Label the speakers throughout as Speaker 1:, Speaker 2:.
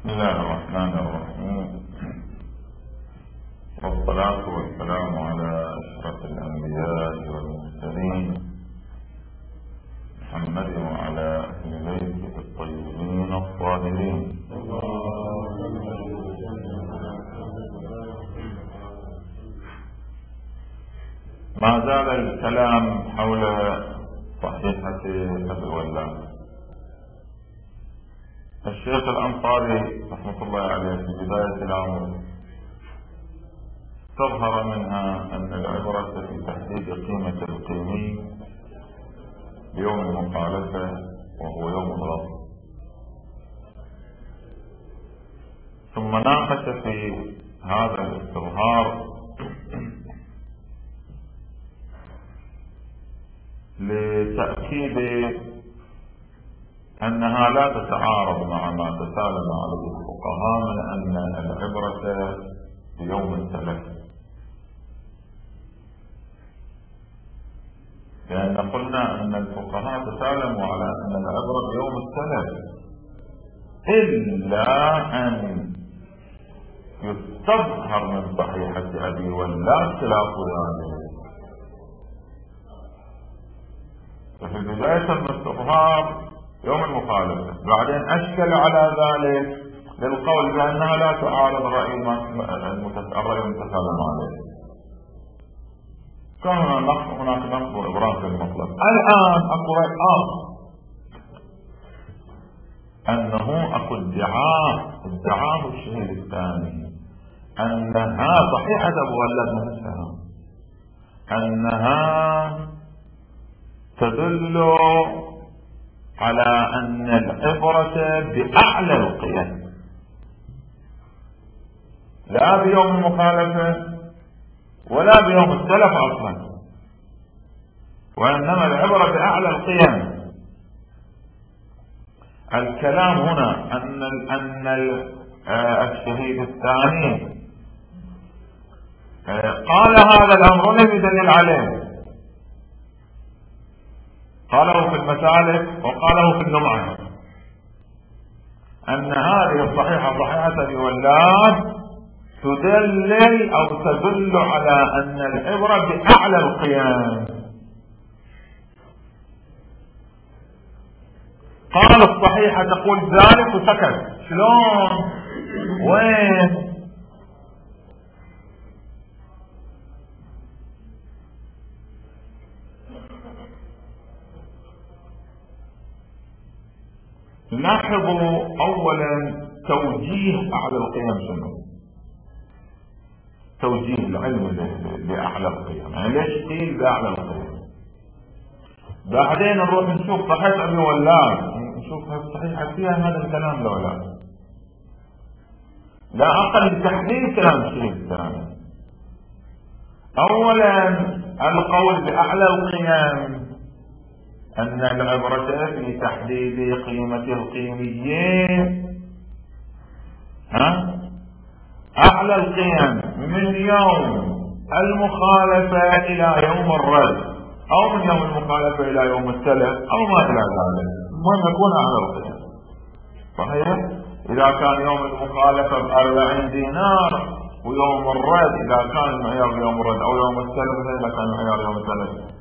Speaker 1: بسم الله الرحمن الرحيم، والصلاة والسلام على أشرف الأنبياء والمرسلين محمد وعلى أهل بيته الطيبين الطاهرين. ما زال الكلام حول صحيحة أبي ولاد. الشيخ الأنصاري رحمة الله عليه في بداية الأمر استظهر منها أن العبرة في تحديد قيمة القيمي بيوم المخالفة وهو يوم الغضب، ثم ناقش في هذا الاستظهار لتأكيد أنها لا تتعارض مع ما تسالم عليه الفقهاء من أن العبرة بيوم التلف، لأن قلنا أن الفقهاء تسالموا على أن العبرة بيوم التلف، إلا أن يستظهر من صحيحة أبي ولاد خلاف ذلك. ففي البداية الاستظهار يوم المخالفة، بعدين أشكل على ذلك للقول بأنها لا تعارض الرأي المتسالم عليه. كان هناك نقص وإبراز في المطلب. الآن أكو رأي آخر، أنه أكو ادعاه الشهيد الثاني أنها صحيحة أبو ولد نفسها، أنها تدل على أن العبرة بأعلى القيم لا بيوم المخالفة ولا بيوم التلف أصلا، وإنما العبرة بأعلى القيم. الكلام هنا أن الشهيد الثاني قال هذا الأمر لم يدلل عليه، قاله في المسالك وقاله في اللمعة، أن هذه الصحيحة صحيحة أبي ولاد تدلل أو تدل على أن العبرة بأعلى القيم. قال الصحيحة تقول ذلك وسكت. شلون؟ وين؟ لاحظوا أولا توجيه أعلى القيم شنو؟ توجيه العلم لأعلى القيم، يعني ليش قيل بأعلى القيم؟ بعدين نروح نشوف صحيح أبي ولاد، نشوف الصحيحة فيها هذا الكلام لو لا أقل تحليل كلام الشيخ الثاني. أولا القول بأعلى القيم أن العبرة في تحديد قيمة القيميين أعلى القيم من يوم المخالفة إلى يوم الرد، أو من يوم المخالفة إلى يوم التلف، أو ما إلى ذلك، المهم يكون أعلى القيم. صحيح؟ إذا كان يوم المخالفة ب40 دينار ويوم الرد إذا كان المعيار يوم الرد، أو يوم التلف إذا كان المعيار يوم التلف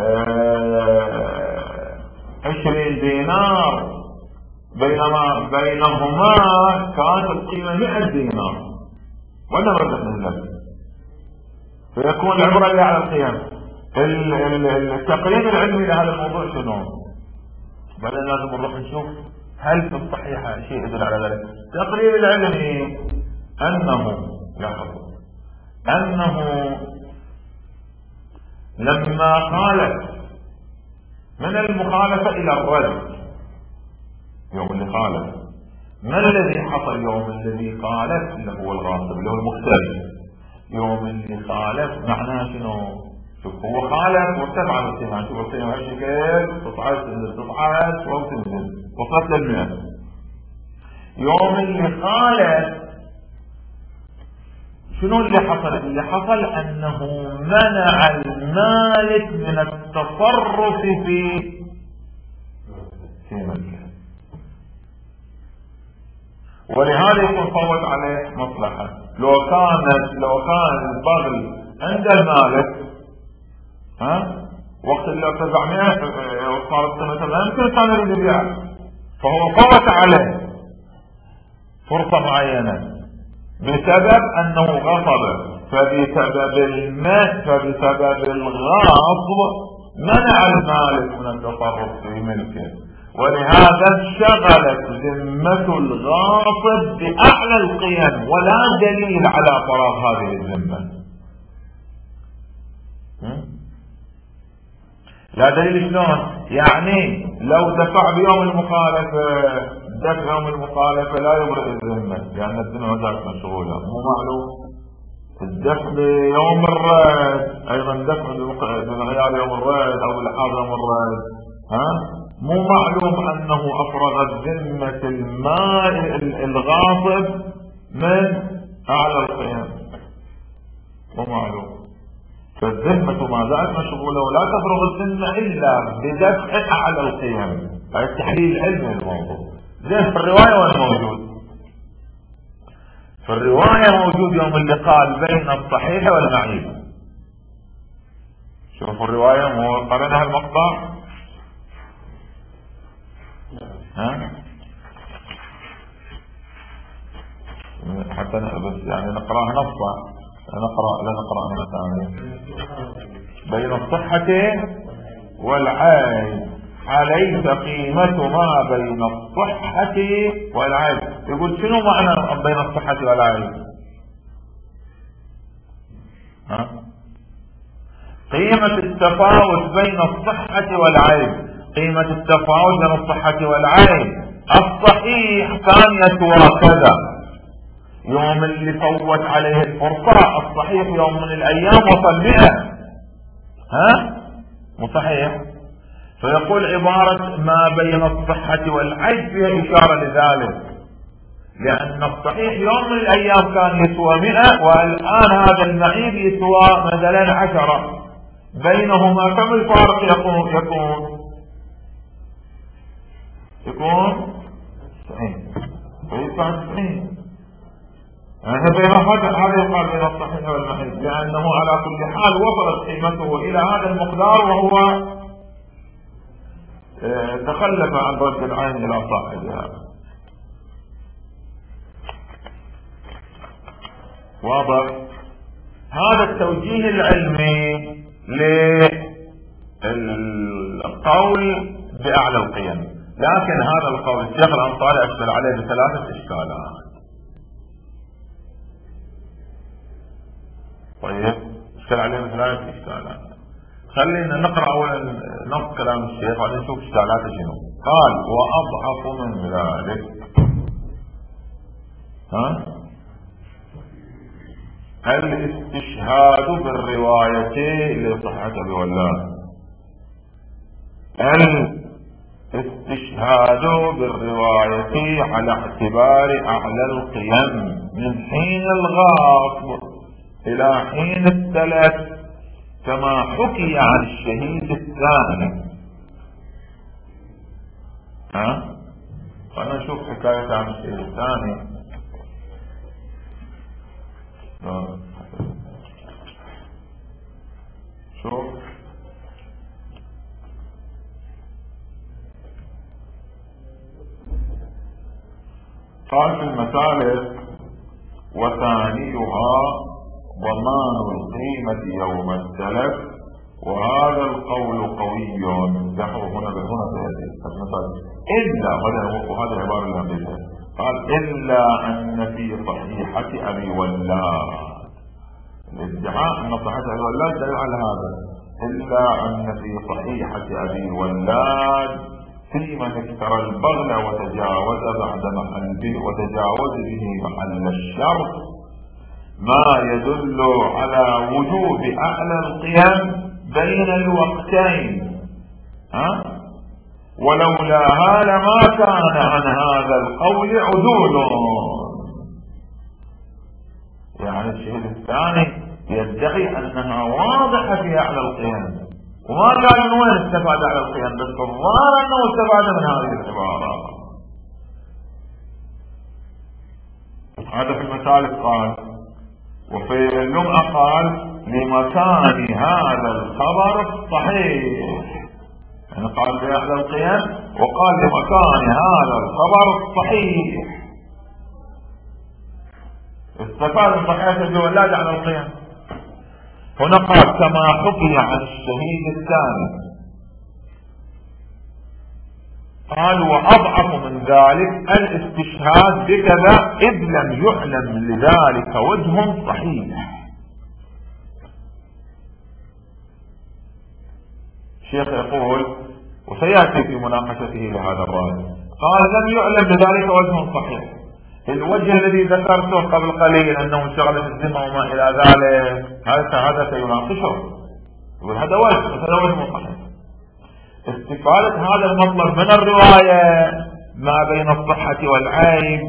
Speaker 1: 20 دينار، بينما بينهما كانت القيمة 100 دينار ولا ردت من ذلك، فيكون العبرة اللي على القيم. التقرير العلمي لهذا الموضوع شنو؟ بعدين لازم نروح نشوف هل في الصحيحة شيء يدل على ذلك. التقرير العلمي أنه لما خالف من المخالفة إلى الرد، يوم اللي خالف، ما الذي حصل يوم الذي خالف؟ اللي هو الغاصب، اللي هو المختلف. يوم اللي خالف معناه شنو؟ شوف، هو خالف وارتفع القيمة، شوف القيمة هالشكل، تصعد وتنزل، وصلت لل100. يوم اللي خالف شنو اللي حصل؟ اللي حصل أنه منع المالك من التصرف في ملكه، ولهذا يكون فوت عليه مصلحة. لو كان البغل عند المالك وقت اللي ارتفع 100 وصارت قيمته لا يمكن كان يريد يبيعها، فهو فوت عليه فرصة معينة بسبب انه غصب، فبسبب الغصب منع المالك من التصرف في ملكه، ولهذا انشغلت ذمة الغاصب بأعلى القيم ولا دليل على فراغ هذه الذمة. لا دليل شلون؟ يعني لو دفع بيوم المخالفة، دفع يوم المخالفة لا يبرئ الذمة لأن الذمة وزارة مشغولة، مو معلوم. الدفع بيوم الرد أيضا دفع بمعيار يوم الرد أو لحاظ يوم الرد مو معلوم أنه أفرغ الذمة المال الغاصب من أعلى القيم، مو معلوم. فالذمة ما زالت مشغولة ولا تفرغ الذمة إلا بدفع أعلى القيم. هذا التحليل العلمي للموضوع. زين في الرواية وين موجود؟ في الرواية موجود يوم اللي قال بين الصحيح والمعيب. شوفوا الرواية مو قرنها المقطع حتى بس يعني نقراها نصا، لا نقرأ من ثانية. بين الصحة والعيب عليك قيمة ما بين الصحة والعيب. يقول شنو معنى بين الصحة والعيب؟ قيمة التفاوت بين الصحة والعيب. قيمة التفاوت بين الصحة والعيب، الصحيح كان يسوى كذا يوم اللي فوت عليه الفرصة، الصحيح يوم من الأيام وصل 100 مو صحيح. فيقول عبارة ما بين الصحة والعيب فيها إشارة لذلك، لأن الصحيح يوم من الأيام كان يسوى 100 والآن هذا المعيب يسوى مثلا 10، بينهما كم الفارق يكون 90 فيدفع 90. هذا يقال بين الصحيح والمعيب، لأنه على كل حال وصلت قيمته إلى هذا المقدار وهو تخلف عن رد العين إلى صاحبها. واضح؟ هذا التوجيه العلمي للقول بأعلى القيم. لكن هذا القول الشيخ الأنصاري أشكل عليه بثلاثة إشكالات. طيب اشكال عليه بثلاثة إشكالات. خلينا نقرأ أولا نص كلام الشيخ وبعدين نشوف إشكالاته شنو. قال وأضعف من ذلك الاستشهاد بالرواية لصحة أبي ولاد. الاستشهاد بالرواية على اعتبار أعلى القيم من حين الغاصب إلى حين التلف، كما حكي عن الشهيد الثاني. خلنا نشوف حكاية عن الشهيد الثاني. شوف قال في المسالك وثانيها ضمان القيمة يوم التلف، وهذا القول قوي. دحوا هنا إلا وهذا العبارة الأمريكية قال إلا أن في صحيحة أبي ولاد. الادعاء أن صحيحة أبي ولاد دليل على هذا. إلا أن في صحيحة أبي ولاد في من اشترى البغل وتجاوز به محل الشرط ما يدل على وجوب أعلى القيم بين الوقتين، ولولاها لما كان عن هذا القول عدول. يعني الشهيد الثاني يدعي أنها واضحة في أعلى القيم، وما قال من وين استفاد أعلى القيم، بس الظاهر أنه استفاد من هذه العبارة. هذا في المسالك قال، وفي اللمعة قال لمكان هذا الخبر الصحيح، يعني قال في أحد القيم وقال لمكان هذا الخبر الصحيح، استفاد من صحيح الجوالات على القيم. هنا قال كما حكي عن الشهيد الثاني، قال وأضعف من ذلك الاستشهاد بكذا إذ لم يعلم لذلك وجه صحيح. الشيخ يقول وسيأتي في مناقشته لهذا الرأي، قال لم يعلم لذلك وجه صحيح، الوجه الذي ذكرته قبل قليل أنه شغلة الذمة وما إلى ذلك هذا سيناقشه، يقول هذا وجه صحيح. استفادة هذا المطلب من الرواية ما بين الصحة والعيب،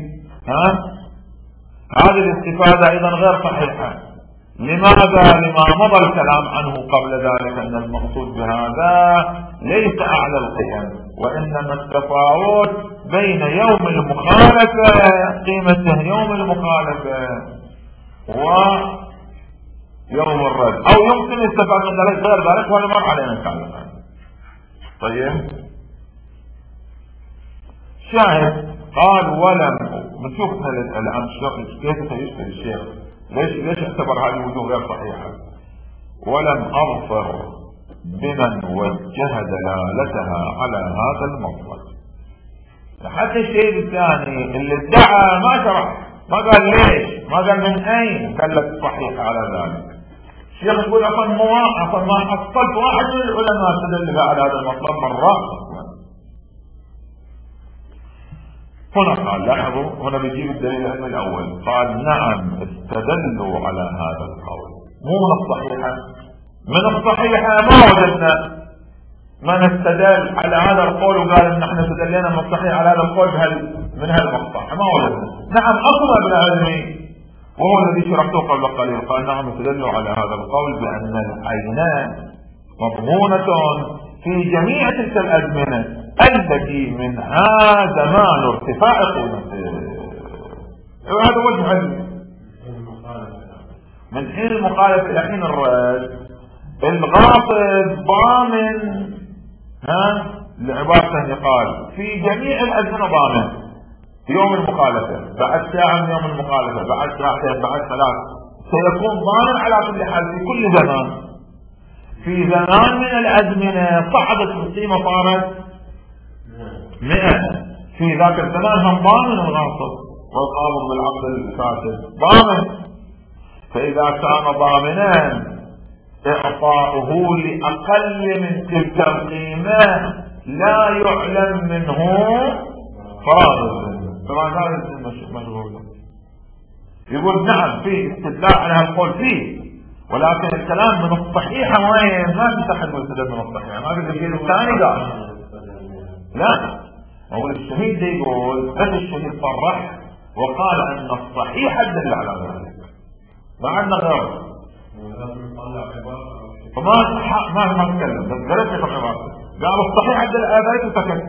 Speaker 1: هذه الاستفادة أيضا غير صحيحة. لماذا؟ لما مضى الكلام عنه قبل ذلك أن المقصود بهذا ليس أعلى القيم، وإنما التفاوت بين يوم المخالفة قيمته يوم المخالفة ويوم الرد، أو يمكن استفاد من ذلك غير ذلك ولا مر علينا نتكلم. طيب شاهد قال ولم بنشوف الآن كيف سيشتري الشيخ ليش اعتبر هذه الوجوه غير صحيحة. ولم أظفر بمن وجه دلالتها على هذا المطلب. حتى الشيء الثاني اللي ادعى ما شرح، ما قال ليش، ما قال من أين قال لك صحيح على ذلك. الشيخ يقول أصلا ما حصلت واحد من العلماء استدل على هذا المطلب مرات. هنا قال لاحظوا، هنا بيجيب الدليل الأول، قال نعم استدلوا على هذا القول، مو من الصحيحة. من الصحيحة ما وجدنا من استدل على هذا القول وقال ان احنا استدلنا من الصحيح على هذا القول من هالمقطع، ما وجدنا. نعم اصلا ابن العلمي وهو الذي شرحته قبل قليل قال نعم استدلوا على هذا القول بان العينان مضمونة في جميع تلك الازمنة التي منها زمان ارتفاع قيمته. هذا وجه من حين المخالفة الى حين الرد. الغاصب ضامن لعبارة يقال في جميع الازمنة ضامن، يوم المخالفة بعد ساعة من يوم المخالفة بعد ساعتين بعد ثلاث سيكون ضامن على كل حال في كل زمان. في زمان من الازمنة صعدت القيمة صارت 100، في ذاك الزمان هم ضامن الغاصب والقابض بالعقد الفاسد ضامن. فإذا كان ضامنا إعطاؤه لأقل من تلك القيمة لا يعلم منه فراغ الذمة، فراغ الذمة مشغول. يقول نعم في استدلال على هالقول فيه، ولكن الكلام من الصحيحة وين ما في تحد مستدل من الصحيحة. ما في الشيء الثاني قال لا، هو الشهيد ده يقول بس الشهيد صرح وقال أن الصحيح دل على ذلك، ما عندنا غيره. ما تكلم بس درست العبارة قال الصحيح عند الآباء وسكت.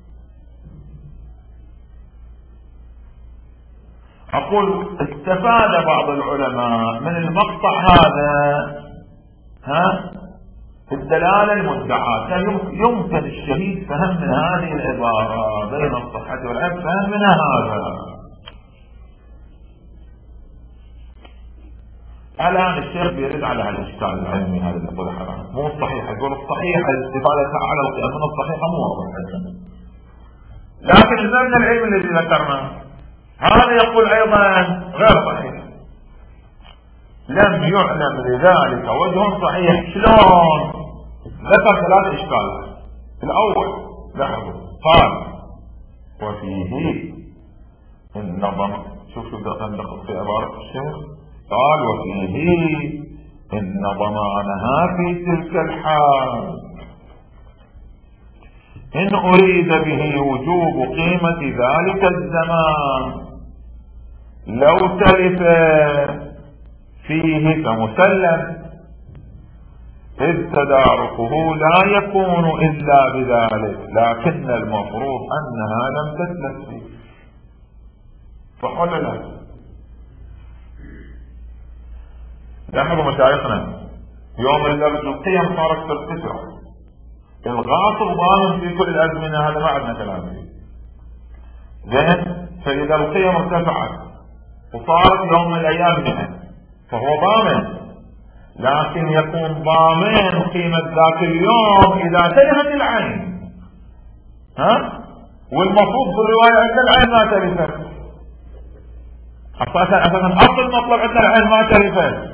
Speaker 1: أقول استفاد بعض العلماء من المقطع هذا في الدلالة المدعاة. كان يمكن الشهيد فهم من هذه العبارة بين الصحة والعيب، فهم من هذا. الآن الشيخ بيرد على هالإشكال العلمي هذا اللي يقول حرام مو الصحيح. يقول الصحيح استفادتها على القياس من الصحيحة مو واضح، لكن المبنى العلمي الذي ذكرناه هذا يقول أيضا غير صحيح. لم يعلم لذلك وجه صحيح. شلون؟ ذكر ثلاث إشكال. الأول لاحظوا قال وفيه النظم، شوف دقق في عبارة الشيخ، قال وفيه إن ضمانها في تلك الحال إن أريد به وجوب قيمة ذلك الزمان لو تلف فيه كمسلم، إذ تداركه لا يكون إلا بذلك، لكن المفروض أنها لم تتلف فيه. فقال له لاحظوا مشايخنا يوم القيم صارت ترتفع، الغاصب ضامن في كل الازمنه، هذا ما عندنا كلام فيه. زين، فاذا القيم ارتفعت وصارت يوم من الايام 100 فهو ضامن، لكن يكون ضامن قيمه ذاك اليوم اذا تلفت العين. والمفروض بالروايه عند العين ما تلفت، اساسا اصل المطلب عند العين ما تلفت.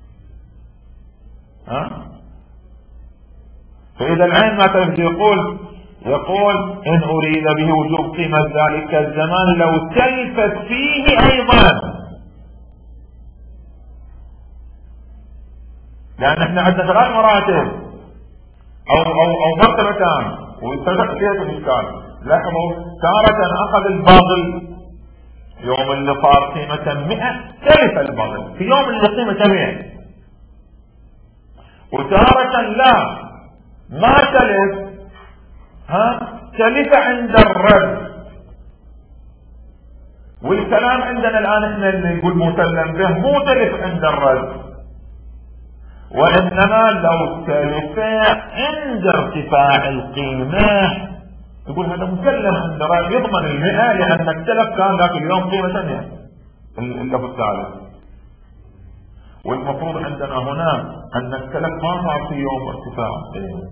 Speaker 1: فإذا العين ما تلفت يقول إن أريد به وجوب قيمة ذلك الزمان لو تلفت فيه أيضا، لأن احنا عندنا 3 مراتب أو مرتبتان ويتفق فيها الإشكال. لاحظوا تارة أخذ الباطل يوم اللي صار قيمة 100 تلف الباطل في يوم اللي قيمة 100، وتارة لا ما تلف، تلف عند الرد. والكلام عندنا الآن احنا اللي نقول مسلم به مو تلف عند الرد، وإنما لو تلف عند ارتفاع القيمة يقول هذا مسلم عند الرد، يضمن 100 لأن التلف كان ذاك اليوم قيمة 100 اللفظ الثالث. والمفروض عندنا هنا أن التلف ما صار في يوم ارتفاع القيمة،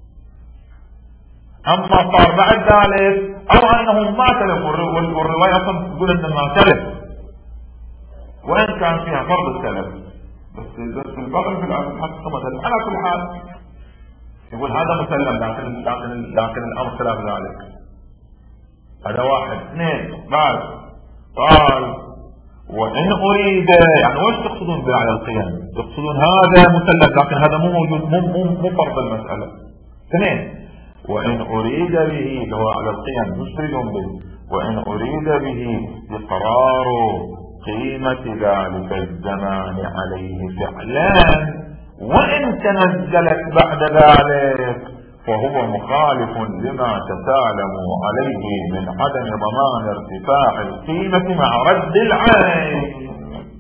Speaker 1: أما صار بعد ذلك أو أنه ما تلف، والرواية أصلا تقول أنه ما تلف وإن كان فيها فرض التلف، بس البغل في الحقيقة مثلا. على كل حال يقول هذا مسلم، لكن الأمر خلاف ذلك. هذا 1. 2 بعد قال وإن أريد، يعني وش تقصدون على القيام؟ تقصدون هذا مسلم لكن هذا مو موجود، مو فرض المسألة. 2 وإن أريد به، اللي هو على القيام مش تريدون به، وإن أريد به إقرار قيمة ذلك الزمان عليه فعلا وإن تنزلت بعد ذلك فهو مخالف لما تسالموا عليه من عدم ضمان ارتفاع القيمة مع رد العين.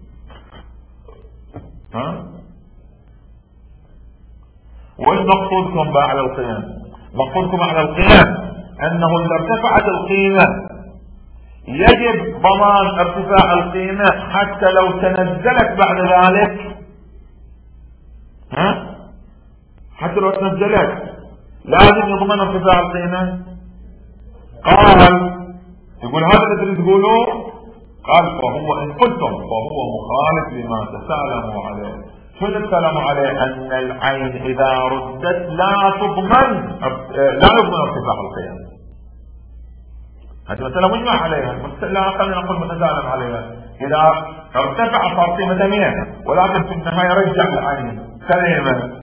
Speaker 1: وإيش مقصودكم بقى على القيام؟ مقصودكم على القيام أنه إذا ارتفعت القيمة يجب ضمان ارتفاع القيمة حتى لو تنزلت بعد ذلك. حتى لو تنزلت لازم يضمن ارتفاع القيمة. قال يقول هذا اللي تقولوه، قال فهو إن قلتم فهو مخالف لما تسالموا عليه. شو تسالموا عليه؟ أن العين إذا ردت لا يضمن ارتفاع القيمة. هذه مسألة مجمع عليها، لا خلينا نقول متسالم عليها. إذا ارتفع صار قيمة 100 ولكن في النهاية رجع العين سليمة.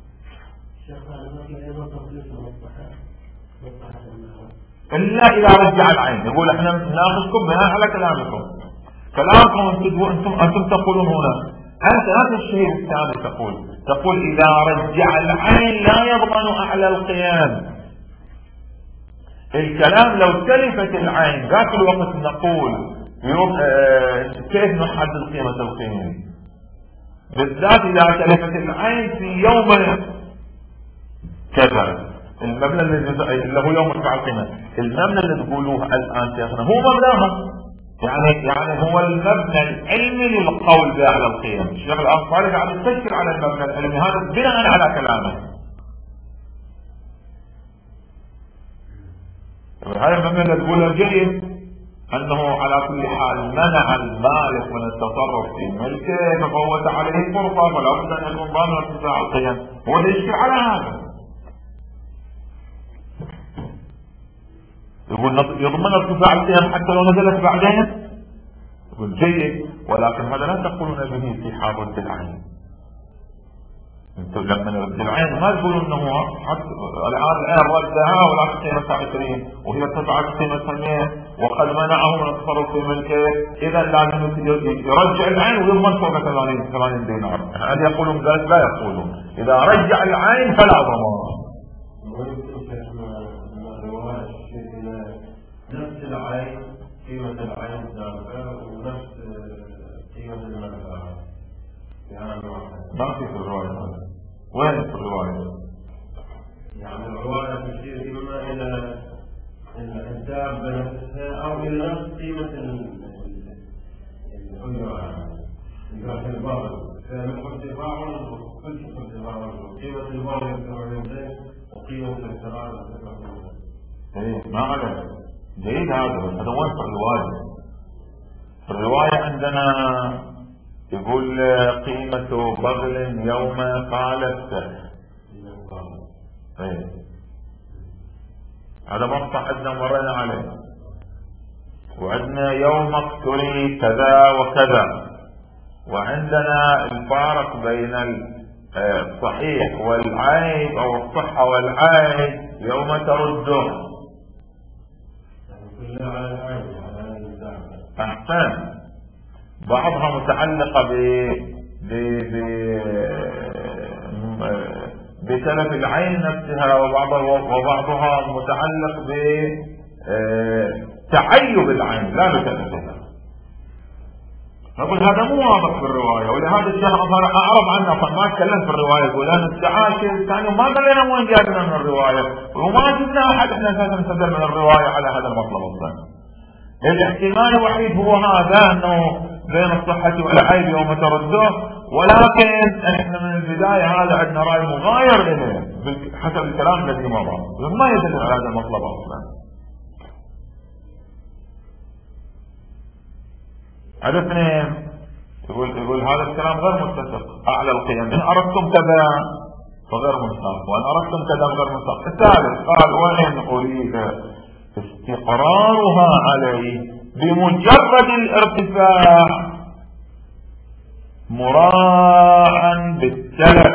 Speaker 1: إلا إذا رجع العين. يقول احنا ناخذكم بناء على كلامكم. أنتم تقولون هنا، أنت نفس الشيء الثاني تقول إذا رجع العين لا يضمن أعلى القيام. الكلام لو تلفت العين ذاك الوقت نقول كيف نحدد قيمة القيمة، بالذات إذا تلفت العين في يوم كذا. المبنى اللي هو يوم ارتفاع القيمة، المبنى اللي تقولوه الآن شيخنا هو مبناها، يعني هو المبنى العلمي للقول به على القيم. الشيخ الأنصاري قاعد يستشكل على المبنى العلمي هذا بناء على كلامه. هذا المبنى اللي تقوله جيد، أنه على كل حال منع المالك من التصرف في ملكه ففوت عليه فرصة فلا بد أن يكون ضامن ارتفاع القيم. هو اللي يشكل على هذا، يقول يضمن ارتفاع القيم حتى لو نزلت بعدين. يقول جيد، ولكن هذا لا تقولون به في حال رد العين. انتم لما رد العين ما تقولون انه الان العين ردها ولكن قيمتها 20 وهي ارتفعت قيمتها 100 وقد منعه من التصرف في ملكه، اذا لازم يرجع العين ويضمن فوق 80 دينار. هل يقولون ذلك؟ لا يقولون. اذا رجع العين فلا ضمان.
Speaker 2: نفس العين قيمة العين ذاتها ونفس قيمة المنفعة، يعني
Speaker 1: ما في الرواية هذا. وين في الرواية؟
Speaker 2: يعني الرواية تشير إما إلى الدابة نفسها أو إلى نفس قيمة الأجرة الباطل. فنقول ارتفاع كل شيء ارتفاع قيمة الباطل يرتفع وقيمة الاستقرار يرتفع.
Speaker 1: إيه ما عليه. جيد هذا، بس هذا وين في الرواية؟ في الرواية عندنا يقول قيمة بغل يوم قالت. ايه هذا مقطع عندنا مرينا عليه. وعندنا يوم اقتري كذا وكذا. وعندنا الفارق بين الصحيح والعيب او الصحة والعيب يوم ترده. احسن. بعضها متعلقة بتلف العين نفسها، وبعضها متعلق بتعيب العين لا بتلفها. نقول هذا مو واضح في الرواية، ولهذا الشيخ أعرض عنه فما تكلم في الرواية. يقول أنا التعاشر الثاني ما قلنا وين جابنا من الرواية، وما جبنا أحد احنا أساسا نستدل من الرواية على هذا المطلب الثاني. الاحتمال الوحيد هو هذا، أنه بين الصحة والعيب يوم ترده، ولكن احنا من البداية هذا عندنا رأي مغاير إليه حسب الكلام الذي مضى، ما يدل على هذا المطلب أصلا. هذا اثنين. يقول هذا الكلام غير متفق. أعلى القيم إن أردتم كذا فغير منساق، وإن أردتم كذا غير منساق. الثالث قال وإن أريد استقرارها عليه بمجرد الارتفاع مراعا بالتلف.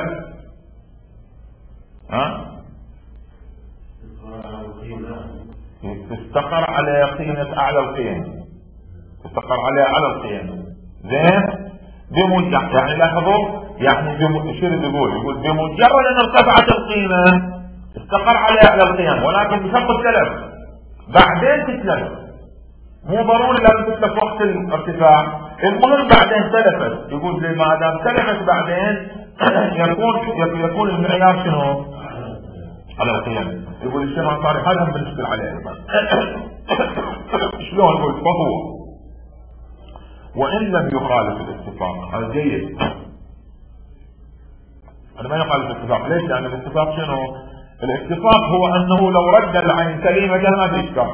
Speaker 1: تستقر على قيمة أعلى القيم، تستقر على أعلى القيم. زين بمجرد، يعني لاحظوا، يعني شو يقول بمجرد أن ارتفعت القيمة استقر على أعلى القيم، ولكن بشرط التلف. بعدين تتلف، مو ضروري لازم تتلف وقت الارتفاع، المهم بعدين تلفت. يقول لي ما دام تلفت بعدين يكون المعيار شنو؟ على القيم. يقول الشيخ الأنصاري هذا بنشتغل عليه شلون؟ يقول فهو وإن لم يخالف الاتفاق. هذا جيد، هذا ما يخالف الاتفاق. ليش؟ لأن الاتفاق شنو؟ الاتفاق هو أنه لو رد العين سليمة ما في إشكال،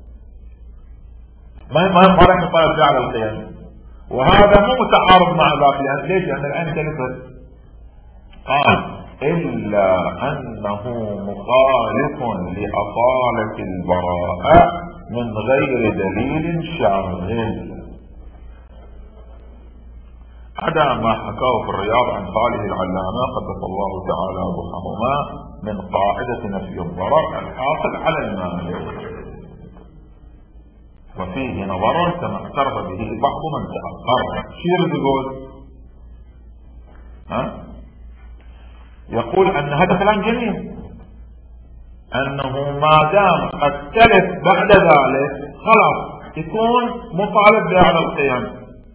Speaker 1: ما ينفع يطالب على القيم. وهذا مو متعارض مع ذاك. لأن ليش؟ لأن العين تلفت. قال إلا أنه مخالف لأصالة البراءة من غير دليل شاغل. هذا ما حكاه في الرياض عن صالح العلامة قدس الله تعالى روحهما من قاعدة نفي الضرر الحاصل على المالك، وفيه نظر كما اعترف به بعض من تأخر. شير يقول يقول أن هذا كلام جميل، أنه ما دام قد تلف بعد ذلك خلاص يكون مطالب بأعلى القيم.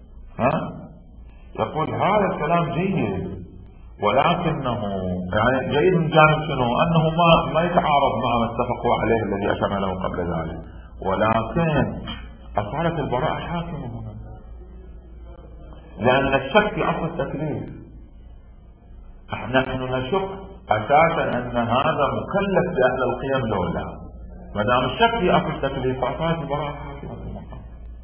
Speaker 1: يقول هذا الكلام جيد، ولكنه يعني جيد من جانب شنو؟ أنه ما يتعارض مع ما اتفقوا عليه الذي أشرنا له قبل ذلك، ولكن أصالة البراءة حاكمة هنا، لأن الشك في أصل التكليف. نحن نشك أساسا أن هذا مكلف بأهل القيم لو لا، ما دام الشك في أصل التكليف فأصالة البراءة حاكمة في المقام.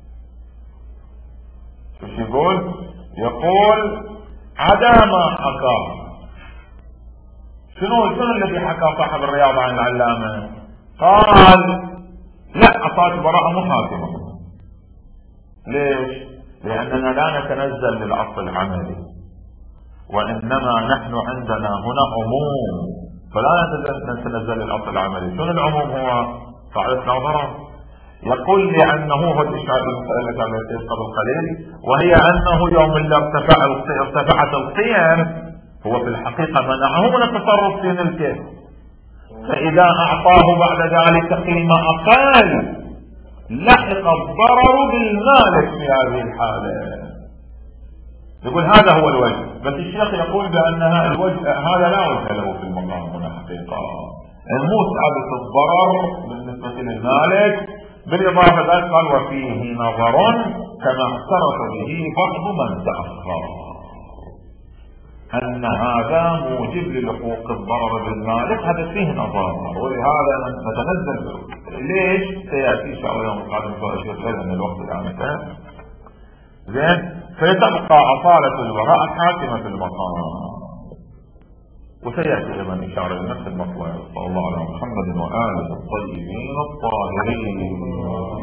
Speaker 1: ايش يقول عدا ما حكاه. شنو الذي حكى صاحب الرياض عن العلامة؟ قال لا، أصالة البراءة مو حاكمة. ليش؟ لأننا لا نتنزل للأصل العملي، وإنما نحن عندنا هنا عموم، فلا نتنزل للأصل العملي. شنو العموم؟ هو قاعدة نظرة. يقول لأنه هو الإشعار المسألة على قبل قليل، وهي أنه يوم اللي ارتفعت القيم هو في الحقيقة منعه من التصرف في ملكه، فإذا أعطاه بعد ذلك قيمة أقل لحق الضرر بالمالك في هذه الحالة. يقول هذا هو الوجه، بس الشيخ يقول بأنها الوجه هذا لا وجه له في المقام هنا حقيقة. المسعدة الضرر بالنسبة للمالك، بالإضافة ذلك قال وفيه نظر كما اعترف به بعض من تأخر، أن هذا موجب للحوق الضرر بالمالك، هذا فيه نظر، ولهذا نتنزل ليش سيأتي إن شاء الله يوم القادم فأشياء لأن الوقت الآن انتهى. زين، فيتبقى أصالة البراءة حاكمة في المقام، وسيأتي لمن إشارة لنفس المطلع. صلى الله على محمد وآله الطيبين الطاهرين.